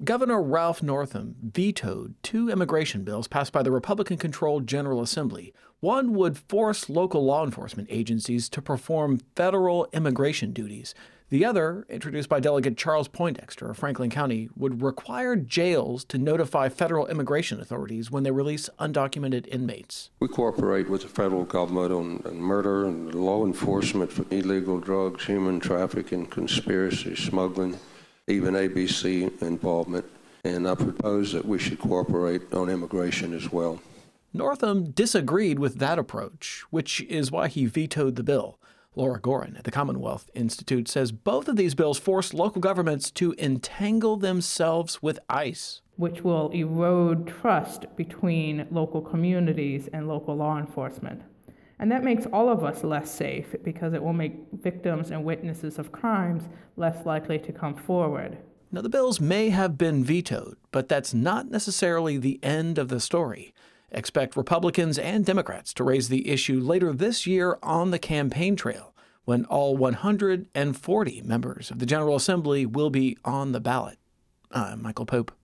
Governor Ralph Northam vetoed two immigration bills passed by the Republican-controlled General Assembly. One would force local law enforcement agencies to perform federal immigration duties. The other, introduced by Delegate Charles Poindexter of Franklin County, would require jails to notify federal immigration authorities when they release undocumented inmates. We cooperate with the federal government on murder and law enforcement for illegal drugs, human trafficking, conspiracy, smuggling, even ABC involvement. And I propose that we should cooperate on immigration as well. Northam disagreed with that approach, which is why he vetoed the bill. Laura Gorin at the Commonwealth Institute says both of these bills force local governments to entangle themselves with ICE, which will erode trust between local communities and local law enforcement. And that makes all of us less safe because it will make victims and witnesses of crimes less likely to come forward. Now, the bills may have been vetoed, but that's not necessarily the end of the story. Expect Republicans and Democrats to raise the issue later this year on the campaign trail, when all 140 members of the General Assembly will be on the ballot. I'm Michael Pope.